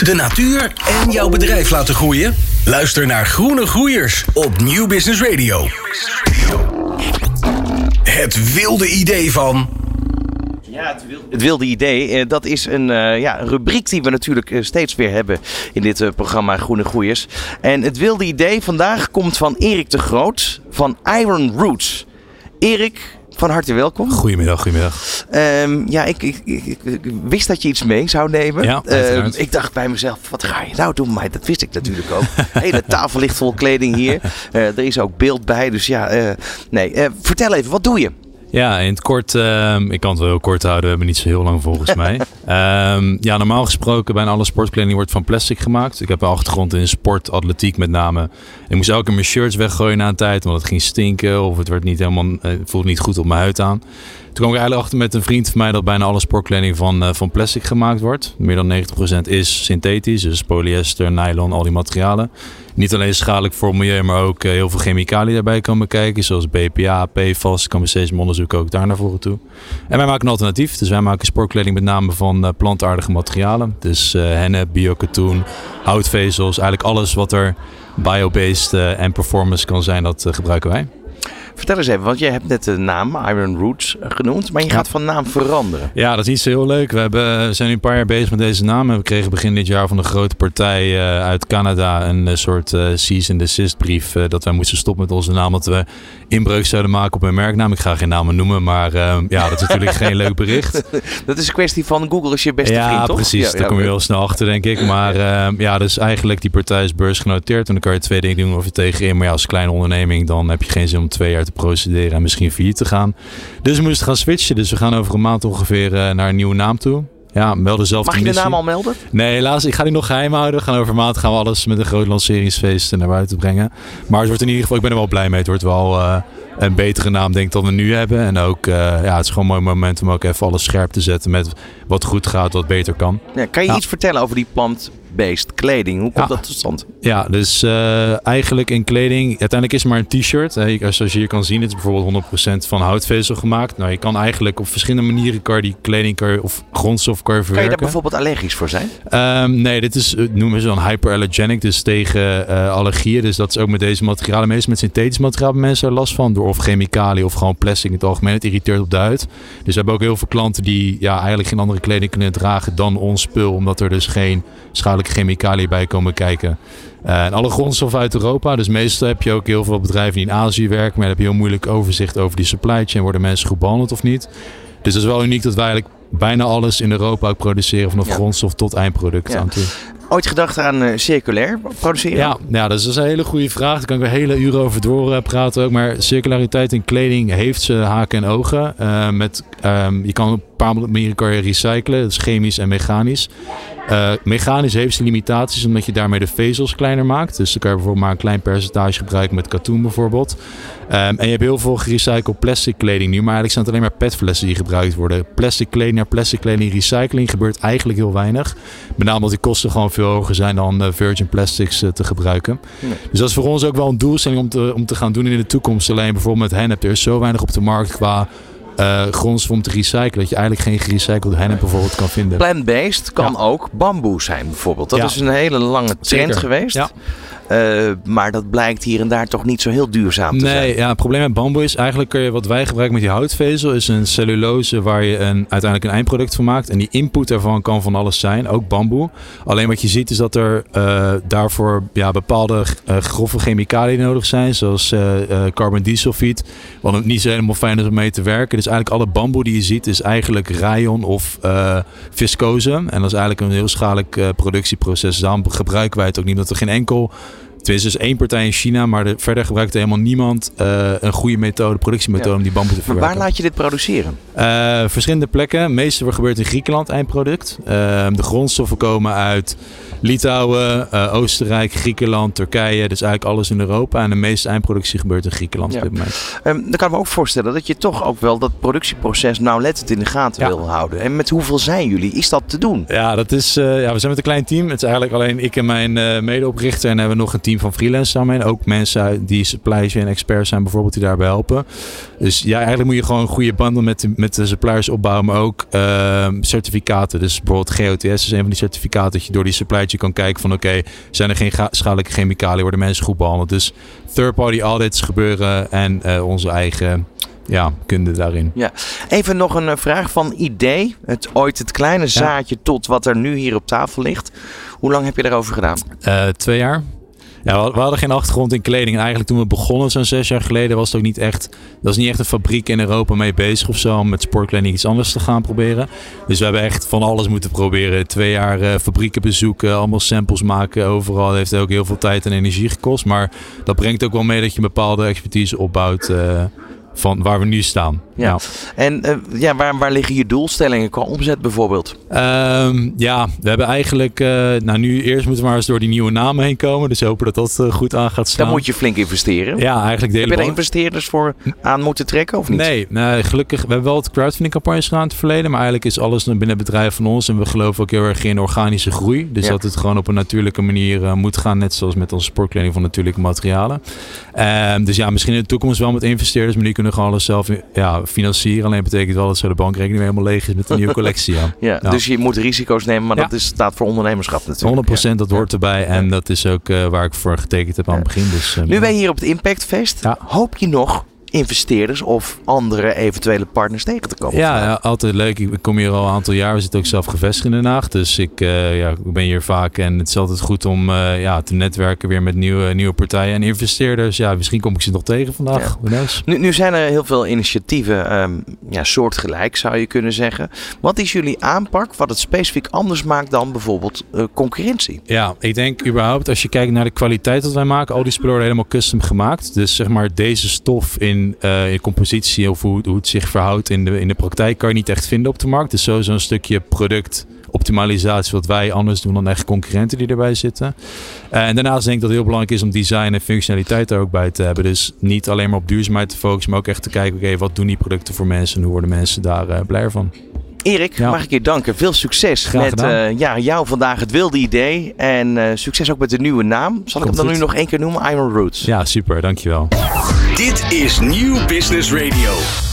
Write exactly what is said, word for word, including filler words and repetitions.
De natuur en jouw bedrijf laten groeien? Luister naar Groene Groeiers op Nieuw Business Radio. Het wilde idee van... Ja, het wilde, het wilde idee. Dat is een, uh, ja, een rubriek die we natuurlijk uh, steeds weer hebben in dit uh, programma Groene Groeiers. En het wilde idee vandaag komt van Erik de Groot van Iron Roots. Erik, van harte welkom. Goedemiddag, goedemiddag. Um, ja, ik, ik, ik, ik wist dat je iets mee zou nemen. Ja, um, ik dacht bij mezelf, wat ga je nou doen? Maar dat wist ik natuurlijk ook. De hele tafel ligt vol kleding hier. Uh, er is ook beeld bij, dus ja. Uh, nee, uh, vertel even, wat doe je? Ja, in het kort, uh, ik kan het wel heel kort houden, we hebben niet zo heel lang volgens mij. um, ja, normaal gesproken, bijna alle sportkleding wordt van plastic gemaakt. Ik heb een achtergrond in sport, atletiek met name. Ik moest elke keer mijn shirts weggooien na een tijd, want het ging stinken of het werd niet helemaal, het voelde niet goed op mijn huid aan. Toen kwam ik eigenlijk achter met een vriend van mij dat bijna alle sportkleding van, uh, van plastic gemaakt wordt. Meer dan negentig procent is synthetisch, dus polyester, nylon, al die materialen. Niet alleen schadelijk voor het milieu, maar ook uh, heel veel chemicaliën daarbij komen kijken. Zoals B P A, P F A S, kan we steeds onderzoek ook daar naar voren toe. En wij maken een alternatief. Dus wij maken sportkleding met name van uh, plantaardige materialen. Dus uh, hennep, biokatoen, houtvezels. Eigenlijk alles wat er bio-based uh, en performance kan zijn, dat uh, gebruiken wij. Vertel eens even, want jij hebt net de naam Iron Roots genoemd, maar je gaat van naam veranderen. Ja, dat is niet zo heel leuk. We hebben, zijn nu een paar jaar bezig met deze naam. We kregen begin dit jaar van een grote partij uh, uit Canada een uh, soort uh, cease and desist brief uh, dat wij moesten stoppen met onze naam, dat we inbreuk zouden maken op een merknaam. Ik ga geen namen noemen, maar uh, ja, dat is natuurlijk geen leuk bericht. Dat is een kwestie van Google is je beste ja, vriend, toch? Precies, ja, daar ja, kom je heel snel achter, denk ik. Maar uh, ja, dus eigenlijk die partij is beursgenoteerd en dan kan je twee dingen doen of je tegenin. Maar ja, als kleine onderneming dan heb je geen zin om twee jaar te procederen en misschien failliet te gaan. Dus we moesten gaan switchen. Dus we gaan over een maand ongeveer uh, naar een nieuwe naam toe. Ja, melden zelf. Mag je de naam al melden? Nee, helaas. Ik ga die nog geheim houden. We gaan over een maand gaan we alles met een groot lanceringsfeest naar buiten brengen. Maar het wordt in ieder geval, ik ben er wel blij mee. Het wordt wel uh, een betere naam, denk ik, dan we nu hebben. En ook, uh, ja, het is gewoon een mooi moment om ook even alles scherp te zetten met wat goed gaat, wat beter kan. Ja, kan je ja. iets vertellen over die plant-based kleding? Hoe komt ja. dat tot stand? Ja, dus uh, eigenlijk in kleding, uiteindelijk is het maar een t-shirt. Hè. Zoals je hier kan zien, het is bijvoorbeeld honderd procent van houtvezel gemaakt. Nou, je kan eigenlijk op verschillende manieren kan je die kleding kan je, of grondstof kan je verwerken. Kan je daar bijvoorbeeld allergisch voor zijn? Um, nee, dit is, noemen we zo een hyperallergenic, dus tegen uh, allergieën. Dus dat is ook met deze materialen. Meestal met synthetisch materiaal hebben mensen er last van. Door of chemicaliën of gewoon plastic in het algemeen. Het irriteert op de huid. Dus we hebben ook heel veel klanten die ja, eigenlijk geen andere kleding kunnen dragen dan ons spul. Omdat er dus geen schadelijke chemicaliën bij komen kijken. Uh, en alle grondstoffen uit Europa. Dus meestal heb je ook heel veel bedrijven die in Azië werken. Maar dan heb je heel moeilijk overzicht over die supply chain. Worden mensen goed behandeld of niet? Dus dat is wel uniek dat wij eigenlijk bijna alles in Europa ook produceren. Vanaf ja. grondstof tot eindproduct ja. aan toe. Ooit gedacht aan uh, circulair produceren? Ja, ja, dat is een hele goede vraag. Daar kan ik weer hele uren over doorpraten ook. Maar circulariteit in kleding heeft zijn haken en ogen. Uh, met, um, je kan op een paar manieren kan je recyclen. Dat is chemisch en mechanisch. Uh, mechanisch heeft zijn limitaties omdat je daarmee de vezels kleiner maakt. Dus dan kan je bijvoorbeeld maar een klein percentage gebruiken met katoen bijvoorbeeld. Um, en je hebt heel veel gerecycled plastic kleding nu. Maar eigenlijk zijn het alleen maar petflessen die gebruikt worden. Plastic kleding naar plastic kleding recycling gebeurt eigenlijk heel weinig. Met name omdat die kosten gewoon veel hoger zijn dan uh, virgin plastics uh, te gebruiken. Nee. Dus dat is voor ons ook wel een doelstelling om te, om te gaan doen in de toekomst. Alleen bijvoorbeeld met hennep. Er is zo weinig op de markt qua Uh, grondstof om te recyclen, dat je eigenlijk geen gerecycled hennep bijvoorbeeld kan vinden. Plant-based kan ja. ook bamboe zijn bijvoorbeeld. Dat ja. is een hele lange trend Zeker. geweest. Ja. Uh, maar dat blijkt hier en daar toch niet zo heel duurzaam te nee, zijn. Ja, het probleem met bamboe is eigenlijk kun je wat wij gebruiken met die houtvezel is een cellulose waar je een, uiteindelijk een eindproduct van maakt. En die input daarvan kan van alles zijn, ook bamboe. Alleen wat je ziet is dat er uh, daarvoor ja, bepaalde uh, grove chemicaliën nodig zijn, zoals uh, uh, carbon disulfiet, wat het niet zo helemaal fijn is om mee te werken. Dus eigenlijk alle bamboe die je ziet is eigenlijk rayon of uh, viscose. En dat is eigenlijk een heel schadelijk uh, productieproces. Daarom gebruiken wij het ook niet, omdat er geen enkel Tenminste, dus één partij in China, maar de, verder gebruikt helemaal niemand uh, een goede methode, productiemethode ja. om die bamboe te verwerken. Maar waar laat je dit produceren? Uh, verschillende plekken. Meestal gebeurt in Griekenland, eindproduct. Uh, de grondstoffen komen uit Litouwen, uh, Oostenrijk, Griekenland, Turkije. Dus eigenlijk alles in Europa. En de meeste eindproductie gebeurt in Griekenland ja. op dit moment. Um, dan kan ik me ook voorstellen dat je toch ook wel dat productieproces nauwlettend in de gaten ja. wil houden. En met hoeveel zijn jullie? Is dat te doen? Ja, dat is, uh, ja, we zijn met een klein team. Het is eigenlijk alleen ik en mijn uh, medeoprichter. En hebben we nog een team team van freelancers daarmee. Ook mensen die suppliers en experts zijn bijvoorbeeld die daarbij helpen. Dus ja, eigenlijk moet je gewoon een goede bundel met de, met de suppliers opbouwen. Maar ook uh, certificaten. Dus bijvoorbeeld G O T S is een van die certificaten. Dat je door die supplier kan kijken van oké, okay, zijn er geen ga- schadelijke chemicaliën? Worden mensen goed behandeld? Dus third-party audits gebeuren en uh, onze eigen ja, kunde daarin. Ja. Even nog een vraag van idee. Het ooit het kleine zaadje ja. tot wat er nu hier op tafel ligt. Hoe lang heb je daarover gedaan? Uh, twee jaar. Ja, we hadden geen achtergrond in kleding. En eigenlijk toen we begonnen zo'n zes jaar geleden was het ook niet echt... Dat was niet echt een fabriek in Europa mee bezig of zo. Om met sportkleding iets anders te gaan proberen. Dus we hebben echt van alles moeten proberen. Twee jaar uh, fabrieken bezoeken. Allemaal samples maken overal. Dat heeft ook heel veel tijd en energie gekost. Maar dat brengt ook wel mee dat je een bepaalde expertise opbouwt... Uh, van waar we nu staan. Ja. Nou. En uh, ja, waar, waar liggen je doelstellingen qua omzet bijvoorbeeld? Um, ja, we hebben eigenlijk... Uh, nou, nu eerst moeten we maar eens door die nieuwe namen heen komen. Dus hopen dat dat uh, goed aan gaat slaan. Dan moet je flink investeren. Ja, eigenlijk de hele... Heb je er investeerders voor aan moeten trekken of niet? Nee, nou, gelukkig. We hebben wel het crowdfunding campagnes gedaan in het verleden. Maar eigenlijk is alles binnen het bedrijf van ons. En we geloven ook heel erg in organische groei. Dus ja. dat het gewoon op een natuurlijke manier uh, moet gaan. Net zoals met onze sportkleding van natuurlijke materialen. Um, dus ja, misschien in de toekomst wel met investeerders. Maar die kunnen gewoon alles zelf ja, financieren. Alleen betekent wel dat zo de bankrekening weer helemaal leeg is met een nieuwe collectie. Ja. Ja, ja. Dus je moet risico's nemen, maar ja. dat is, staat voor ondernemerschap natuurlijk. honderd procent ja. dat hoort erbij. En ja. dat is ook uh, waar ik voor getekend heb aan het begin. Dus, uh, nu ben je hier op het Impact Fest. Ja. Hoop je nog investeerders of andere eventuele partners tegen te komen? Ja, ja, altijd leuk. Ik kom hier al een aantal jaar. We zitten ook zelf gevestigd in Den Haag. Dus ik, uh, ja, ik ben hier vaak. En het is altijd goed om uh, ja, te netwerken weer met nieuwe, nieuwe partijen en investeerders. Ja, misschien kom ik ze nog tegen vandaag. Ja. Nu, nu zijn er heel veel initiatieven um, ja, soortgelijk, zou je kunnen zeggen. Wat is jullie aanpak wat het specifiek anders maakt dan bijvoorbeeld uh, concurrentie? Ja, ik denk überhaupt als je kijkt naar de kwaliteit dat wij maken. Al die spullen worden helemaal custom gemaakt. Dus zeg maar deze stof in Uh, in compositie of hoe, hoe het zich verhoudt in de, in de praktijk kan je niet echt vinden op de markt. Dus sowieso een stukje productoptimalisatie wat wij anders doen dan echt concurrenten die erbij zitten. Uh, en daarnaast denk ik dat het heel belangrijk is om design en functionaliteit er ook bij te hebben. Dus niet alleen maar op duurzaamheid te focussen, maar ook echt te kijken, oké, okay, wat doen die producten voor mensen en hoe worden mensen daar uh, blijer van. Erik, ja. mag ik je danken. Veel succes Graag met uh, ja, jou vandaag het wilde idee. En uh, succes ook met de nieuwe naam. Zal Komt ik hem dan goed. nu nog één keer noemen? Iron Roots. Ja, super. Dankjewel. Dit is Nieuw Business Radio.